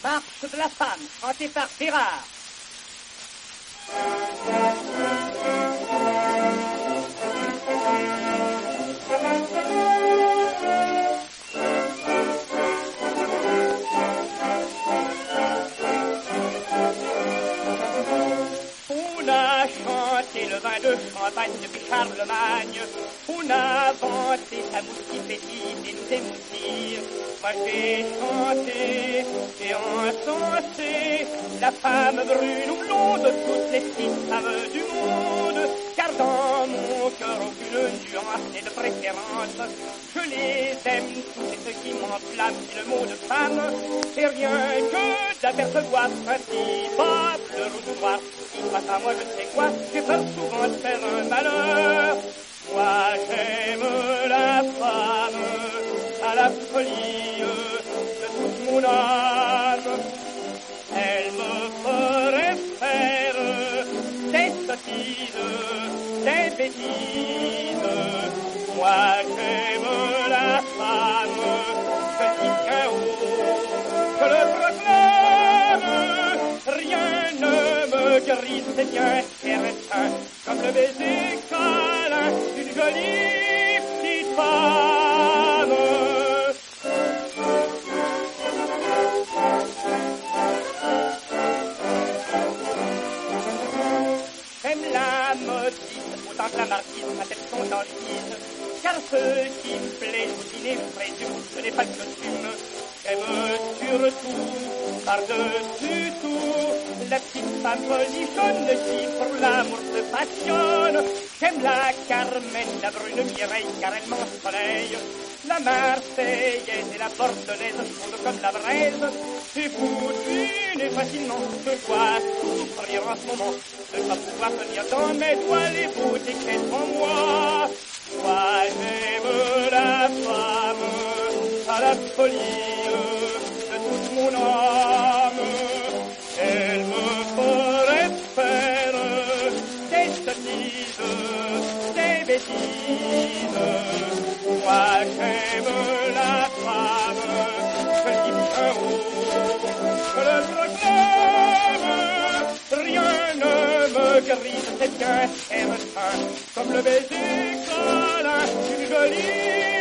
Marche de la femme, chantée par Gérard. On a chanté le vin de Champagne depuis Charlemagne. On a inventé sa mousse qui pétille et nous émoustille. Moi j'ai chanté et encensé la femme brune ou blonde, toutes les petites femmes du monde. Car dans mon cœur aucune nuance n'est de préférence. Je les aime tous et ceux qui m'enflamment. Si le mot de femme, c'est rien que d'apercevoir principable rouge ou noir. Il passe à moi je sais quoi, j'ai peur souvent de faire un malheur. Moi j'aime la femme à la folie de toute mon âme. Elle me ferait faire des sottises, des bêtises. Moi j'aime la femme, je dis qu'un haut, je le proclame. Rien ne me grise, c'est bien certain, comme le baiser câlin d'une jolie petite femme. J'aime la modiste, autant que la marquise, ma tête sont en chise, car ce qui me plaît, au dîner, présume, ce n'est pas le costume. J'aime surtout, par-dessus tout, la petite femme polichonne qui pour l'amour se passionne. J'aime la Carmen, la brune Mireille, car elle m'ensoleille. La Marseillaise et la Bordelaise fondent comme la braise. Et vous devinez facilement que je dois souffrir en ce moment de ne pas pouvoir tenir dans mes doigts les beautés qu'elles font moi. Moi j'aime la femme à la folie de toute mon âme. Elle me ferait faire des sottises, des bêtises. Moi j'aime la femme, je le dis bien haut, je le proclame. Rien ne me grise, c'est bien certain, comme le baiser câlin d'une jolie